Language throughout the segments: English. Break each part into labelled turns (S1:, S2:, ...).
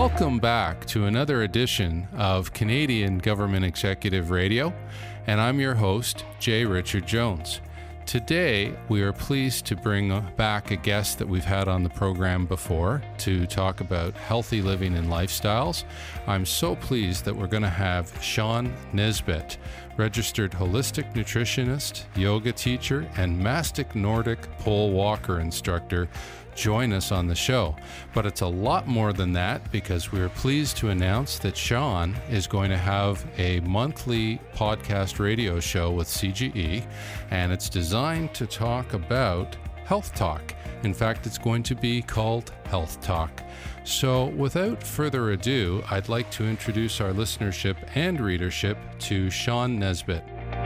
S1: Welcome back to another edition of Canadian Government Executive Radio, and I'm your host, J. Richard Jones. Today, we are pleased to bring back a guest that we've had on the program before to talk about healthy living and lifestyles. I'm so pleased that we're going to have Shawn Nesbitt, registered holistic nutritionist, yoga teacher, and Mastic Nordic pole walker instructor, join us on the show. But it's a lot more than that, because we're pleased to announce that Shawn is going to have a monthly podcast radio show with CGE, and it's designed to talk about health talk. In fact, it's going to be called Health Talk. So without further ado, I'd like to introduce our listenership and readership to Shawn Nesbitt.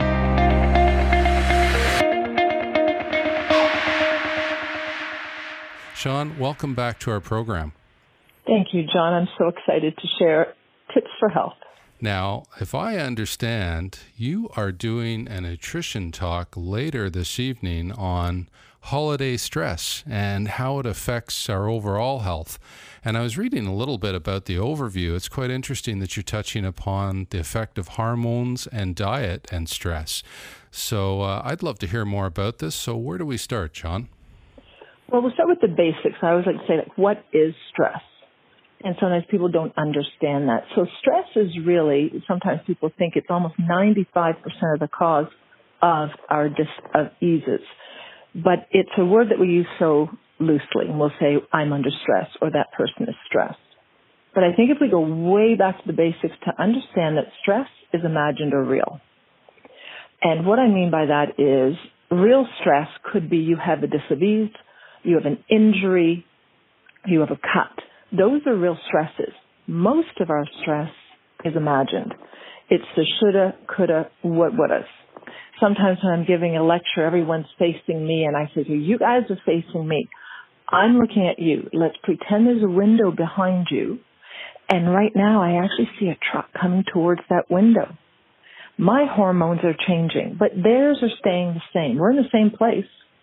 S1: Shawn, welcome back to our program.
S2: Thank you, John. I'm so excited to share tips for health.
S1: Now, if I understand, you are doing a nutrition talk later this evening on holiday stress and how it affects our overall health. And I was reading a little bit about the overview. It's quite interesting that you're touching upon the effect of hormones and diet and stress. So I'd love to hear more about this. So where do we start, Shawn?
S2: Well, we'll start with the basics. I always like to say, what is stress? And sometimes people don't understand that. So stress is really, sometimes people think it's almost 95% of the cause of our diseases. But it's a word that we use so loosely. And we'll say, I'm under stress, or that person is stressed. But I think if we go way back to the basics to understand that stress is imagined or real. And what I mean by that is real stress could be you have a disease, you have an injury, you have a cut. Those are real stresses. Most of our stress is imagined. It's the shoulda, coulda, wouldas. Sometimes when I'm giving a lecture, everyone's facing me, and I say, you guys are facing me. I'm looking at you. Let's pretend there's a window behind you, and right now I actually see a truck coming towards that window. My hormones are changing, but theirs are staying the same. We're in the same place.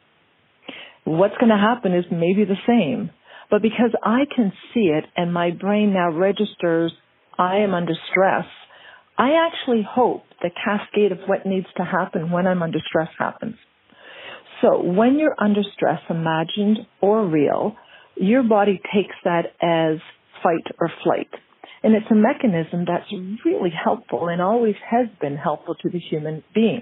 S2: What's going to happen is maybe the same. But because I can see it and my brain now registers I am under stress, I actually hope the cascade of what needs to happen when I'm under stress happens. So when you're under stress, imagined or real, your body takes that as fight or flight. And it's a mechanism that's really helpful and always has been helpful to the human being.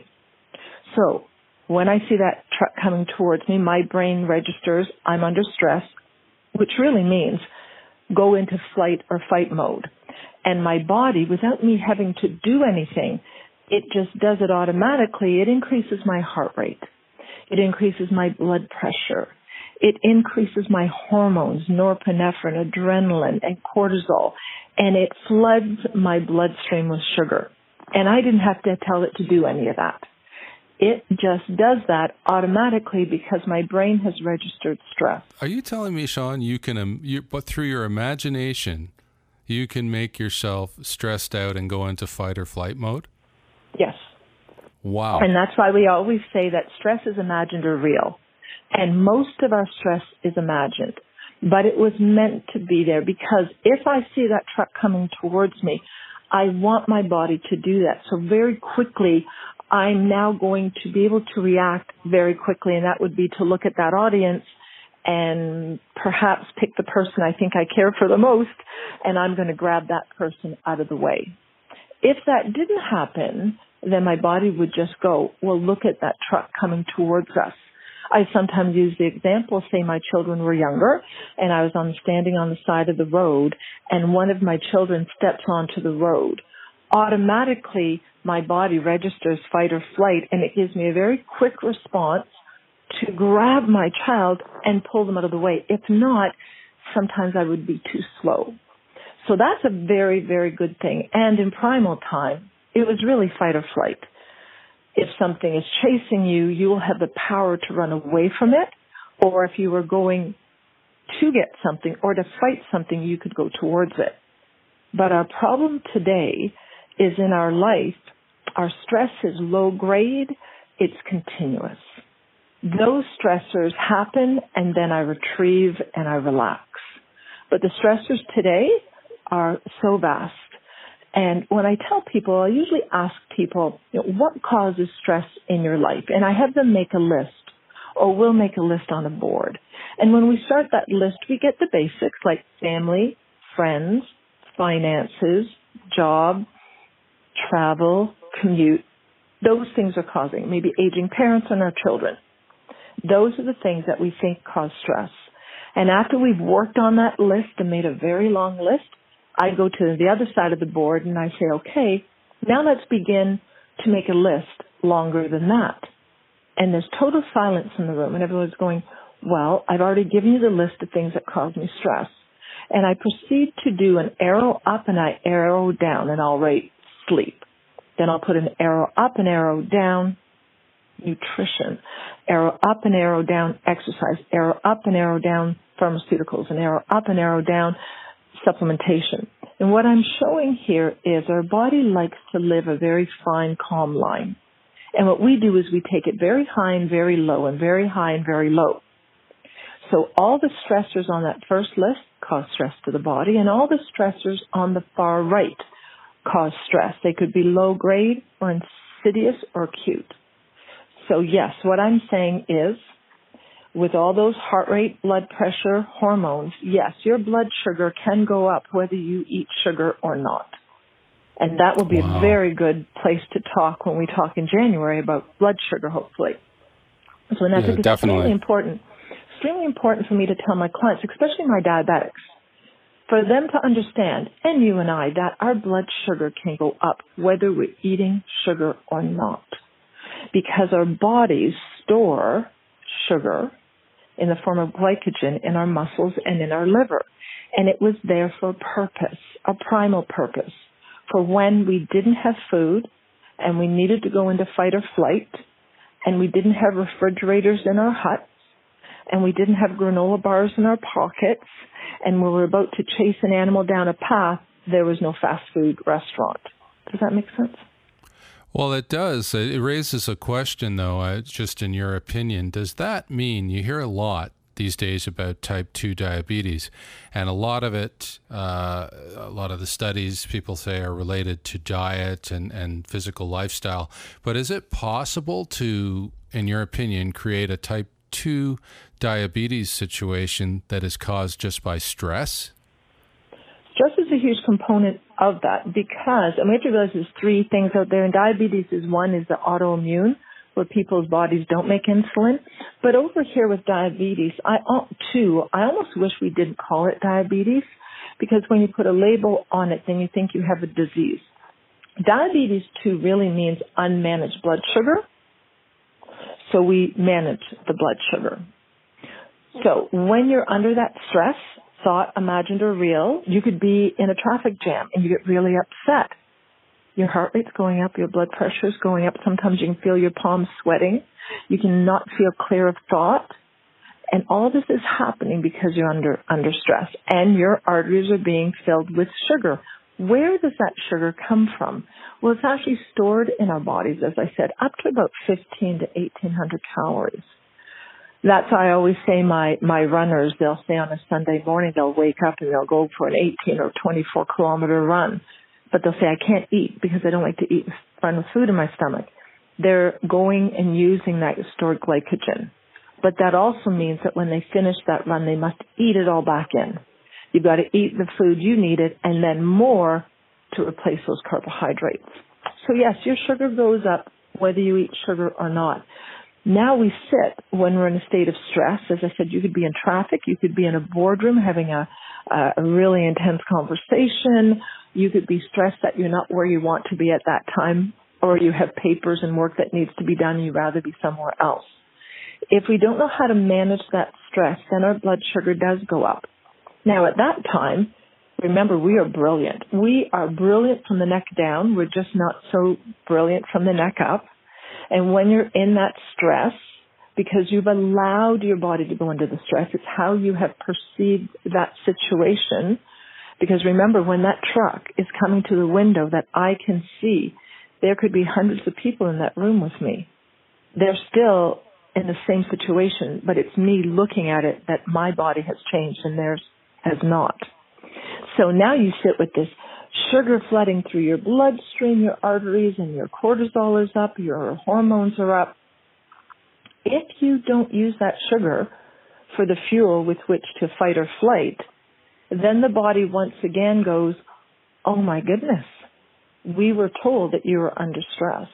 S2: So when I see that truck coming towards me, my brain registers I'm under stress, which really means go into flight or fight mode. And my body, without me having to do anything, it just does it automatically. It increases my heart rate. It increases my blood pressure. It increases my hormones, norepinephrine, adrenaline, and cortisol. And it floods my bloodstream with sugar. And I didn't have to tell it to do any of that. It just does that automatically because my brain has registered stress.
S1: Are you telling me, Shawn, but through your imagination, you can make yourself stressed out and go into fight or flight mode?
S2: Yes.
S1: Wow.
S2: And that's why we always say that stress is imagined or real. And most of our stress is imagined. But it was meant to be there because if I see that truck coming towards me, I want my body to do that. So very quickly, I'm now going to be able to react very quickly, and that would be to look at that audience and perhaps pick the person I think I care for the most, and I'm going to grab that person out of the way. If that didn't happen, then my body would just go, well, look at that truck coming towards us. I sometimes use the example, say my children were younger, and I was standing on the side of the road, and one of my children steps onto the road. Automatically, my body registers fight or flight, and it gives me a very quick response to grab my child and pull them out of the way. If not, sometimes I would be too slow. So that's a very, very good thing. And in primal time, it was really fight or flight. If something is chasing you, you will have the power to run away from it, or if you were going to get something or to fight something, you could go towards it. But our problem today is in our life, our stress is low grade, it's continuous. Those stressors happen and then I retrieve and I relax. But the stressors today, are so vast. And when I tell people, I usually ask people, what causes stress in your life? And I have them make a list, or we'll make a list on a board. And when we start that list, we get the basics like family, friends, finances, job, travel, commute. Those things are causing, maybe aging parents and our children. Those are the things that we think cause stress. And after we've worked on that list and made a very long list, I go to the other side of the board and I say, okay, now let's begin to make a list longer than that. And there's total silence in the room and everyone's going, well, I've already given you the list of things that cause me stress. And I proceed to do an arrow up and an arrow down, and I'll write sleep. Then I'll put an arrow up and arrow down, nutrition. Arrow up and arrow down, exercise. Arrow up and arrow down, pharmaceuticals. And arrow up and arrow down, supplementation. And what I'm showing here is our body likes to live a very fine, calm line. And what we do is we take it very high and very low, and very high and very low. So all the stressors on that first list cause stress to the body, and all the stressors on the far right cause stress. They could be low grade or insidious or acute. So yes, what I'm saying is, with all those heart rate, blood pressure, hormones, yes, your blood sugar can go up whether you eat sugar or not. And that will be a very good place to talk when we talk in January about blood sugar, hopefully. So that's extremely important for me to tell my clients, especially my diabetics, for them to understand, and you and I, that our blood sugar can go up whether we're eating sugar or not. Because our bodies store sugar in the form of glycogen in our muscles and in our liver. And it was there for a purpose, a primal purpose, for when we didn't have food and we needed to go into fight or flight, and we didn't have refrigerators in our huts, and we didn't have granola bars in our pockets, and we were about to chase an animal down a path, there was no fast food restaurant. Does that make sense?
S1: Well, it does. It raises a question, though, just in your opinion. Does that mean, you hear a lot these days about type 2 diabetes, and a lot of it, a lot of the studies people say are related to diet and physical lifestyle, but is it possible to, in your opinion, create a type 2 diabetes situation that is caused just by stress?
S2: Stress is a huge component of that because, and we have to realize there's three things out there, and diabetes is one, is the autoimmune, where people's bodies don't make insulin. But over here with diabetes, I almost wish we didn't call it diabetes, because when you put a label on it, then you think you have a disease. Diabetes 2 really means unmanaged blood sugar. So we manage the blood sugar. So when you're under that stress, thought, imagined, or real, you could be in a traffic jam and you get really upset. Your heart rate's going up, your blood pressure is going up. Sometimes you can feel your palms sweating. You can not feel clear of thought. And all this is happening because you're under stress. And your arteries are being filled with sugar. Where does that sugar come from? Well, it's actually stored in our bodies, as I said, up to about 15 to 1,800 calories. That's why I always say my runners, they'll say on a Sunday morning, they'll wake up and they'll go for an 18 or 24 kilometer run. But they'll say, I can't eat because I don't like to eat with food in my stomach. They're going and using that stored glycogen. But that also means that when they finish that run, they must eat it all back in. You've got to eat the food you needed and then more to replace those carbohydrates. So yes, your sugar goes up whether you eat sugar or not. Now we sit when we're in a state of stress. As I said, you could be in traffic. You could be in a boardroom having a really intense conversation. You could be stressed that you're not where you want to be at that time, or you have papers and work that needs to be done and you'd rather be somewhere else. If we don't know how to manage that stress, then our blood sugar does go up. Now at that time, remember, we are brilliant. We are brilliant from the neck down. We're just not so brilliant from the neck up. And when you're in that stress, because you've allowed your body to go into the stress, it's how you have perceived that situation. Because remember, when that truck is coming to the window that I can see, there could be hundreds of people in that room with me. They're still in the same situation, but it's me looking at it that my body has changed and theirs has not. So now you sit with this sugar flooding through your bloodstream, your arteries, and your cortisol is up, your hormones are up. If you don't use that sugar for the fuel with which to fight or flight, then the body once again goes, oh my goodness, we were told that you were under stress.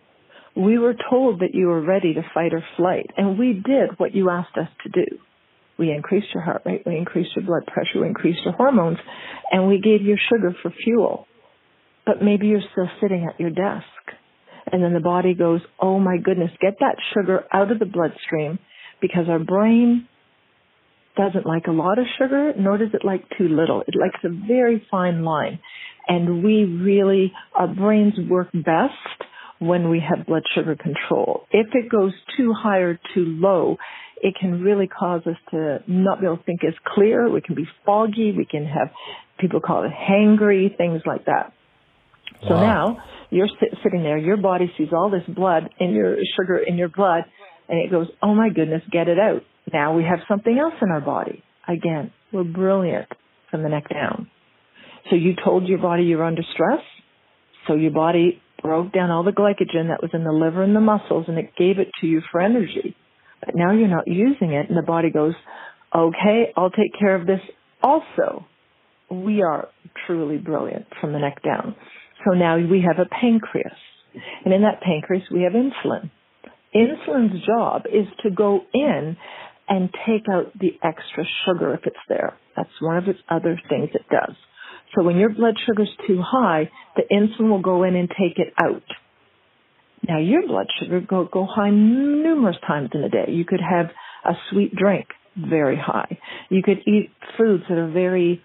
S2: We were told that you were ready to fight or flight, and we did what you asked us to do. We increased your heart rate, we increased your blood pressure, we increased your hormones, and we gave you sugar for fuel. But maybe you're still sitting at your desk. And then the body goes, oh my goodness, get that sugar out of the bloodstream, because our brain doesn't like a lot of sugar, nor does it like too little. It likes a very fine line. And our brains work best when we have blood sugar control. If it goes too high or too low, it can really cause us to not be able to think as clear. We can be foggy. We can have, people call it hangry, things like that. Wow. So now you're sitting there, your body sees all this blood in your sugar in your blood, and it goes, oh my goodness, get it out. Now we have something else in our body. Again, we're brilliant from the neck down. So you told your body you're under stress, so your body broke down all the glycogen that was in the liver and the muscles, and it gave it to you for energy. But now you're not using it, and the body goes, okay, I'll take care of this also. We are truly brilliant from the neck down. So now we have a pancreas, and in that pancreas we have insulin. Insulin's job is to go in and take out the extra sugar if it's there. That's one of its other things it does. So when your blood sugar's too high, the insulin will go in and take it out. Now your blood sugar go high numerous times in a day. You could have a sweet drink very high. You could eat foods that are very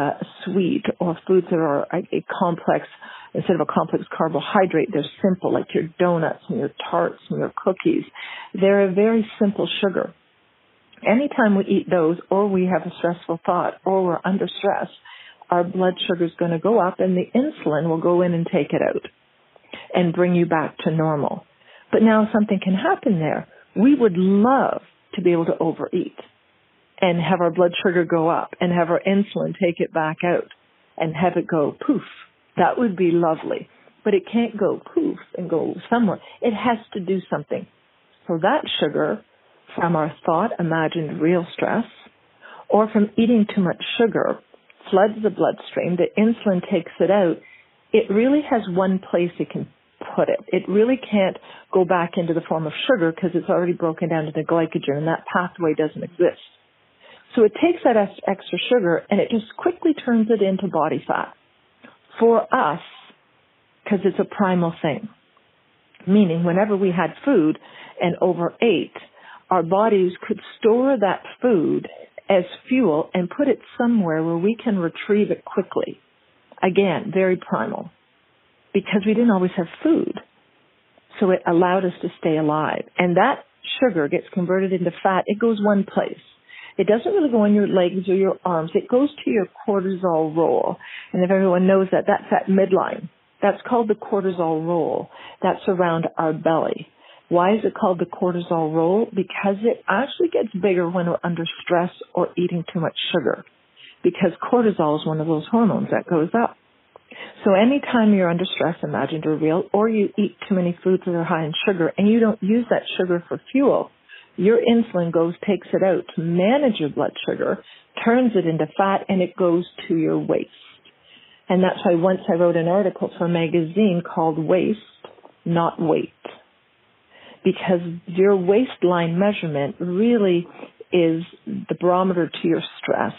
S2: sweet, or foods that are a complex, instead of a complex carbohydrate, they're simple, like your donuts and your tarts and your cookies. They're a very simple sugar. Anytime we eat those, or we have a stressful thought, or we're under stress, our blood sugar is going to go up, and the insulin will go in and take it out and bring you back to normal. But now something can happen there. We would love to be able to overeat and have our blood sugar go up and have our insulin take it back out and have it go poof. That would be lovely. But it can't go poof and go somewhere. It has to do something. So that sugar from our thought, imagined real stress, or from eating too much sugar, floods the bloodstream, the insulin takes it out. It really has one place it can put it. It really can't go back into the form of sugar because it's already broken down to the glycogen, and that pathway doesn't exist. So it takes that extra sugar and it just quickly turns it into body fat. For us, because it's a primal thing, meaning whenever we had food and overate, our bodies could store that food as fuel and put it somewhere where we can retrieve it quickly. Again, very primal, because we didn't always have food. So it allowed us to stay alive. And that sugar gets converted into fat. It goes one place. It doesn't really go in your legs or your arms. It goes to your cortisol roll. And if everyone knows that, that's that midline. That's called the cortisol roll. That's around our belly. Why is it called the cortisol roll? Because it actually gets bigger when we're under stress or eating too much sugar. Because cortisol is one of those hormones that goes up. So anytime you're under stress, imagined or real, or you eat too many foods that are high in sugar and you don't use that sugar for fuel, your insulin goes, takes it out to manage your blood sugar, turns it into fat, and it goes to your waist. And that's why once I wrote an article for a magazine called Waist, Not Weight. Because your waistline measurement really is the barometer to your stress.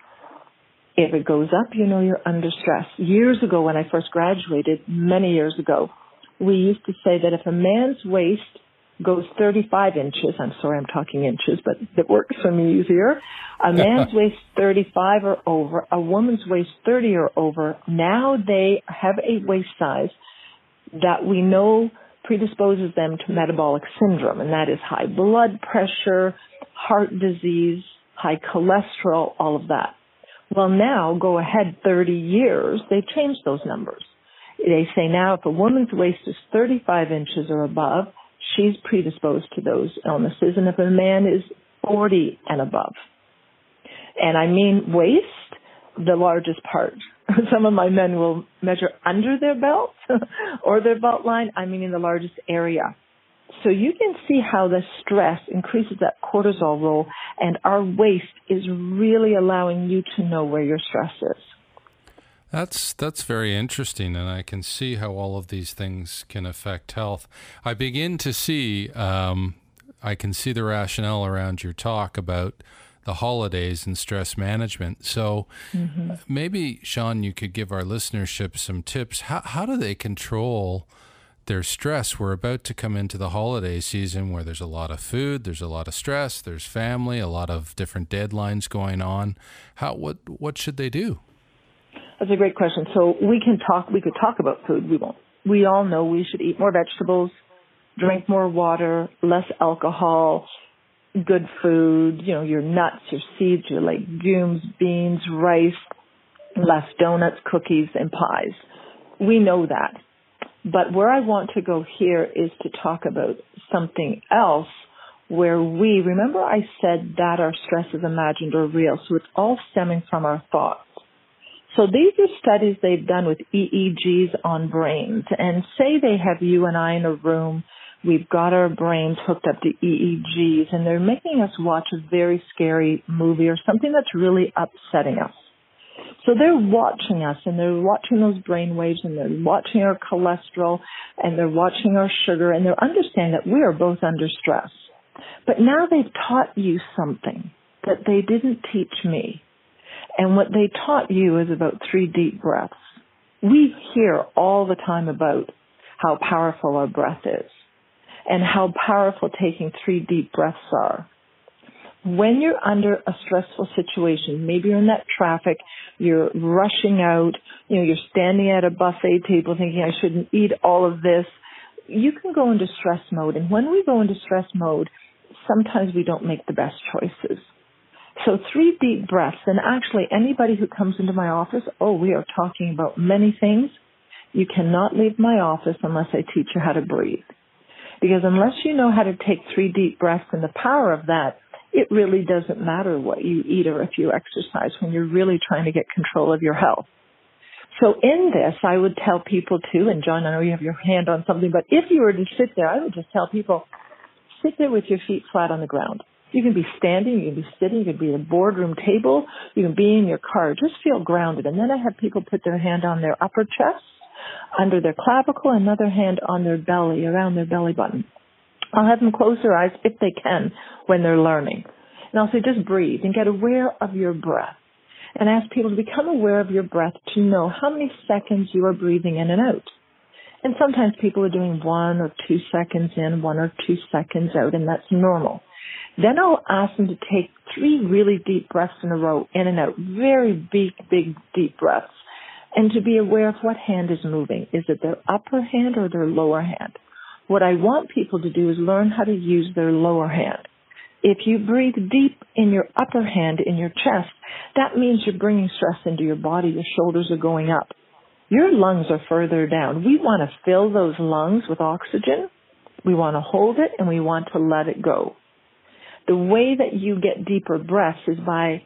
S2: If it goes up, you know you're under stress. Years ago when I first graduated, many years ago, we used to say that if a man's waist goes 35 inches, I'm sorry I'm talking inches, but it works for me easier. A man's waist 35 or over, a woman's waist 30 or over, now they have a waist size that we know predisposes them to metabolic syndrome, and that is high blood pressure, heart disease, high cholesterol, all of that. Well, now, go ahead 30 years, they've changed those numbers. They say now if a woman's waist is 35 inches or above, she's predisposed to those illnesses, and if a man is 40 and above. And I mean waist, the largest part. Some of my men will measure under their belt or their belt line. I mean in the largest area. So you can see how the stress increases that cortisol role, and our waist is really allowing you to know where your stress is.
S1: That's very interesting, and I can see how all of these things can affect health. I begin to see, I can see the rationale around your talk about the holidays and stress management. So maybe, Sean, you could give our listenership some tips. How do they control their stress? We're about to come into the holiday season where there's a lot of food, there's a lot of stress, there's family, a lot of different deadlines going on. What should they do?
S2: That's a great question. So we could talk about food. We won't. We all know we should eat more vegetables, drink more water, less alcohol, good food, your nuts, your seeds, your legumes, beans, rice, less donuts, cookies, and pies. We know that. But where I want to go here is to talk about something else where remember I said that our stress is imagined or real, so it's all stemming from our thoughts. So these are studies they've done with EEGs on brains. And say they have you and I in a room, we've got our brains hooked up to EEGs, and they're making us watch a very scary movie or something that's really upsetting us. So they're watching us, and they're watching those brain waves, and they're watching our cholesterol, and they're watching our sugar, and they're understanding that we are both under stress. But now they've taught you something that they didn't teach me. And what they taught you is about 3 deep breaths. We hear all the time about how powerful our breath is and how powerful taking 3 deep breaths are. When you're under a stressful situation, maybe you're in that traffic, you're rushing out, you're standing at a buffet table thinking, I shouldn't eat all of this, you can go into stress mode. And when we go into stress mode, sometimes we don't make the best choices. So 3 deep breaths, and actually anybody who comes into my office, we are talking about many things. You cannot leave my office unless I teach you how to breathe. Because unless you know how to take 3 deep breaths and the power of that, it really doesn't matter what you eat or if you exercise when you're really trying to get control of your health. So in this, I would tell people too, and John, I know you have your hand on something, but if you were to sit there, I would just tell people, sit there with your feet flat on the ground. You can be standing, you can be sitting, you can be at a boardroom table, you can be in your car. Just feel grounded. And then I have people put their hand on their upper chest, under their clavicle, another hand on their belly, around their belly button. I'll have them close their eyes if they can when they're learning. And I'll say just breathe and get aware of your breath. And ask people to become aware of your breath to know how many seconds you are breathing in and out. And sometimes people are doing 1 or 2 seconds in, 1 or 2 seconds out, and that's normal. Then I'll ask them to take 3 really deep breaths in a row, in and out, very big, deep breaths, and to be aware of what hand is moving. Is it their upper hand or their lower hand? What I want people to do is learn how to use their lower hand. If you breathe deep in your upper hand, in your chest, that means you're bringing stress into your body. Your shoulders are going up. Your lungs are further down. We want to fill those lungs with oxygen. We want to hold it, and we want to let it go. The way that you get deeper breaths is by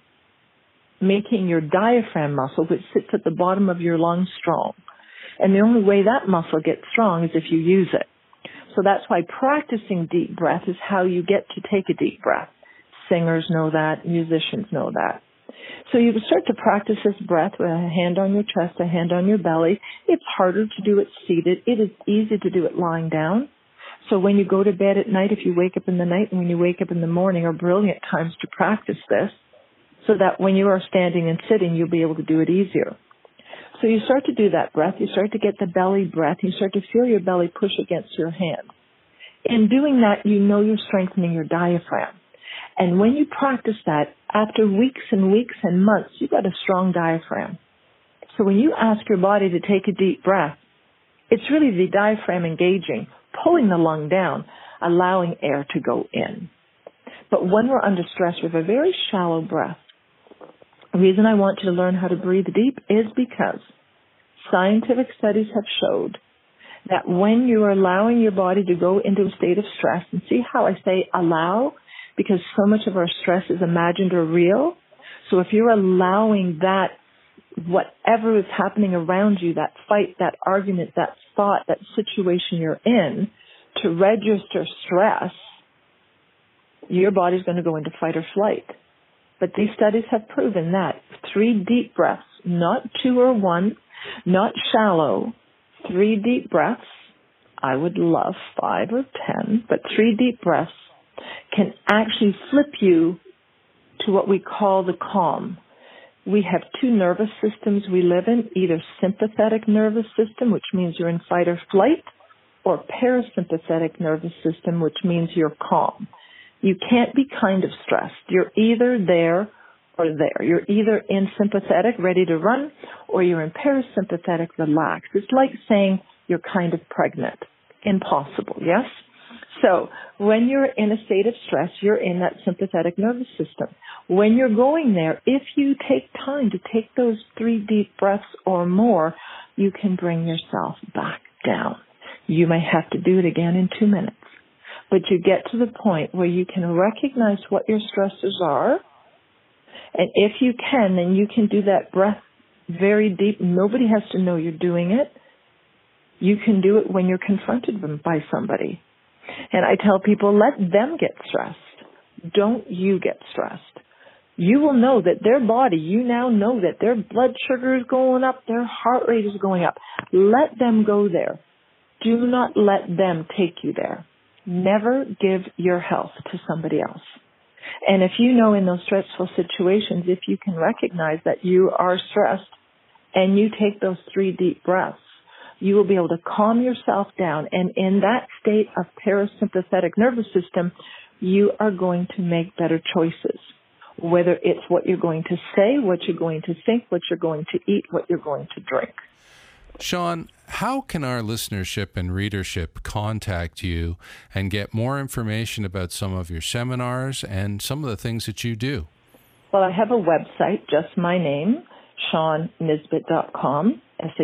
S2: making your diaphragm muscle, which sits at the bottom of your lungs, strong. And the only way that muscle gets strong is if you use it. So that's why practicing deep breath is how you get to take a deep breath. Singers know that. Musicians know that. So you can start to practice this breath with a hand on your chest, a hand on your belly. It's harder to do it seated. It is easy to do it lying down. So when you go to bed at night, if you wake up in the night and when you wake up in the morning are brilliant times to practice this so that when you are standing and sitting, you'll be able to do it easier. So you start to do that breath. You start to get the belly breath. You start to feel your belly push against your hand. In doing that, you know you're strengthening your diaphragm. And when you practice that, after weeks and weeks and months, you've got a strong diaphragm. So when you ask your body to take a deep breath, it's really the diaphragm engaging, pulling the lung down, allowing air to go in. But when we're under stress, we have a very shallow breath. The reason I want you to learn how to breathe deep is because scientific studies have showed that when you are allowing your body to go into a state of stress, and see how I say allow, because so much of our stress is imagined or real. So if you're allowing that whatever is happening around you, that fight, that argument, that thought, that situation you're in, to register stress, your body's going to go into fight or flight. But these studies have proven that 3 deep breaths, not 2 or 1, not shallow, 3 deep breaths, I would love 5 or 10, but 3 deep breaths can actually flip you to what we call the calm. We have 2 nervous systems we live in, either sympathetic nervous system, which means you're in fight or flight, or parasympathetic nervous system, which means you're calm. You can't be kind of stressed. You're either there or there. You're either in sympathetic, ready to run, or you're in parasympathetic, relaxed. It's like saying you're kind of pregnant. Impossible, yes? So when you're in a state of stress, you're in that sympathetic nervous system. When you're going there, if you take time to take those 3 deep breaths or more, you can bring yourself back down. You may have to do it again in 2 minutes. But you get to the point where you can recognize what your stressors are. And if you can, then you can do that breath very deep. Nobody has to know you're doing it. You can do it when you're confronted by somebody. And I tell people, let them get stressed. Don't you get stressed. You will know that their body, you now know that their blood sugar is going up, their heart rate is going up. Let them go there. Do not let them take you there. Never give your health to somebody else. And if you know in those stressful situations, if you can recognize that you are stressed and you take those 3 deep breaths, you will be able to calm yourself down. And in that state of parasympathetic nervous system, you are going to make better choices. Whether it's what you're going to say, what you're going to think, what you're going to eat, what you're going to drink.
S1: Sean, how can our listenership and readership contact you and get more information about some of your seminars and some of the things that you do?
S2: Well, I have a website, just my name, ShawnNisbet.com,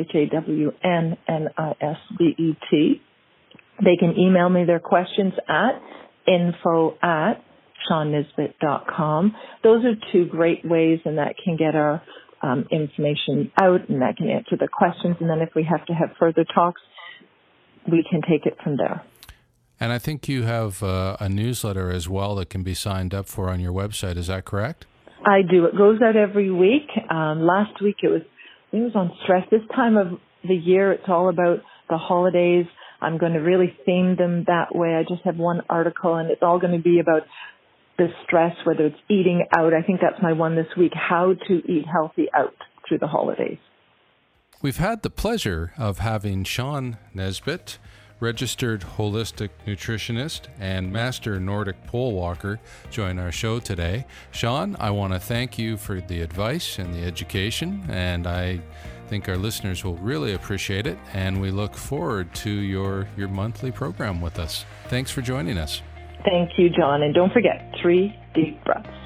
S2: ShawnNisbet. They can email me their questions at info@ShawnNisbet.com. Those are 2 great ways, and that can get our information out, and that can answer the questions. And then if we have to have further talks, we can take it from there.
S1: And I think you have a newsletter as well that can be signed up for on your website. Is that correct?
S2: I do. It goes out every week. Last week it was on stress. This time of the year, it's all about the holidays. I'm going to really theme them that way. I just have 1 article, and it's all going to be about the stress, whether it's eating out. I think that's my one this week, how to eat healthy out through the holidays.
S1: We've had the pleasure of having Shawn Nisbet, registered holistic nutritionist and master Nordic pole walker, join our show today. Shawn, I want to thank you for the advice and the education, and I think our listeners will really appreciate it, and we look forward to your monthly program with us. Thanks for joining us.
S2: Thank you, John. And don't forget, 3 deep breaths.